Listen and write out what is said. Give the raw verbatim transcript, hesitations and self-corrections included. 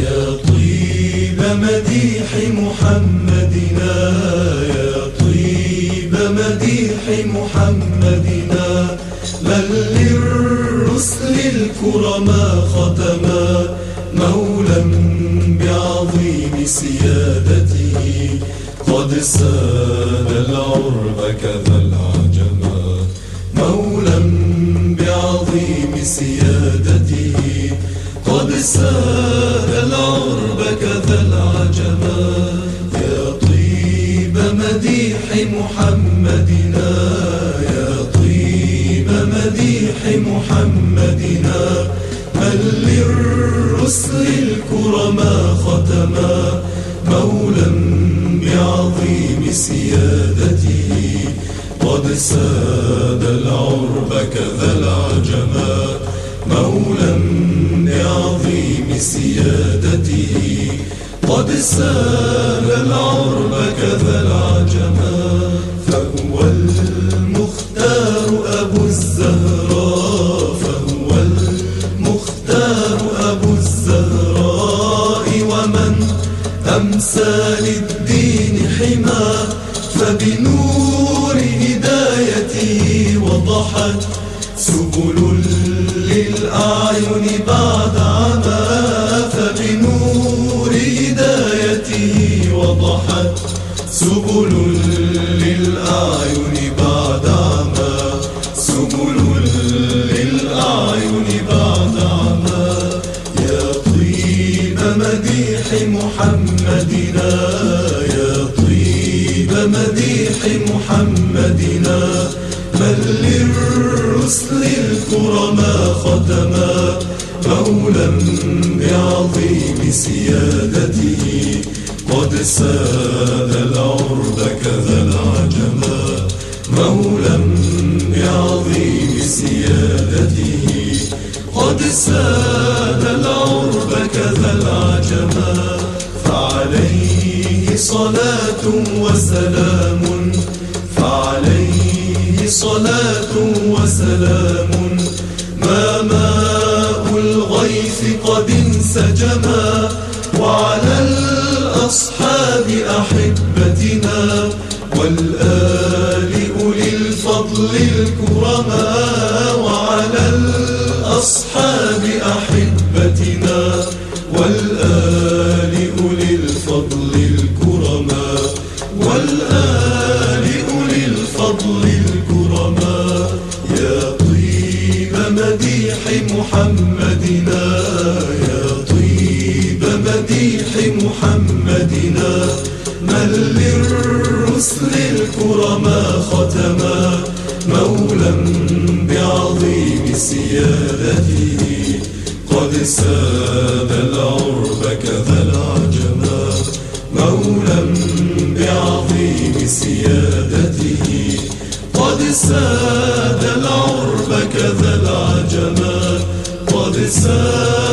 يا طيب مديح محمدنا، يا طيب مديح محمدنا، من للرسل الكرما ختما، مولا بعظيم سيادته، قد ساد العرب كذا العجما، مولا بعظيم سيادته، قد ساد العرب كذا العجما. يا طيب مديح محمدنا، يا طيب مديح محمدنا، من للرسل الكرما ختما، مولا بعظيم سيادته، قد ساد العرب كذا العجما، مولا بعظيم سيادته، قد ساد العرب كذا العجما. فهو المختار أبو الزهراء، فهو المختار أبو الزهراء، ومن أمسى للدين حما، فبنور هدايته وضحت سبل للأعين بعد عما، فبنور هدايته وضحت سبل للأعين بعد عما، سبل للأعين بعد عما. يا طيب مديح محمدنا، يا طيب مديح محمدنا، من للرسل الكرما ختما، مولا بعظيم سيادته، قد ساد العرب كذا العجما، مولا بعظيم سيادته، قد ساد العرب كذا العجما. فعليه صلاة وسلام، فعليه صلاة وسلام، ما ماء الغيث قد انسجما، وعلى الأصحاب أحبتنا، والآل أولي الفضل الكرما، وعلى الأصحاب أحبتنا، والآل أولي الفضل الكرما، والآل أولي الفضل الكرما. يا طيب مديح محمدنا، يا طيب مديح محمدنا، من للرسل الكرما ختما، مولا بعظيم سيادته، قد ساد العرب كذا العجما، مولا بعظيم سيادته، قد ساد العرب كذا العجما، قد ساد